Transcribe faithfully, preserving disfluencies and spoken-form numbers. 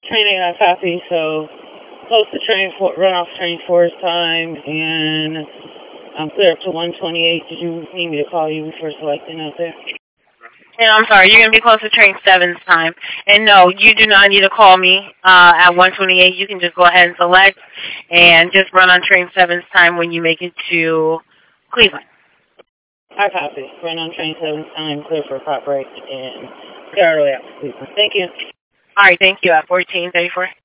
Train eight, I copy, so close to train four, run off train four's time, and I'm clear up to one twenty-eight. Did you need me to call you before selecting out there? And I'm sorry, you're going to be close to train seven's time. And no, you do not need to call me uh, at one twenty-eight. You can just go ahead and select and just run on train seven's time when you make it to Cleveland. I copy. Run on train seven's time, clear for a pop break, and clear all the way out to Cleveland. Thank you. All right, thank you. At fourteen thirty-four.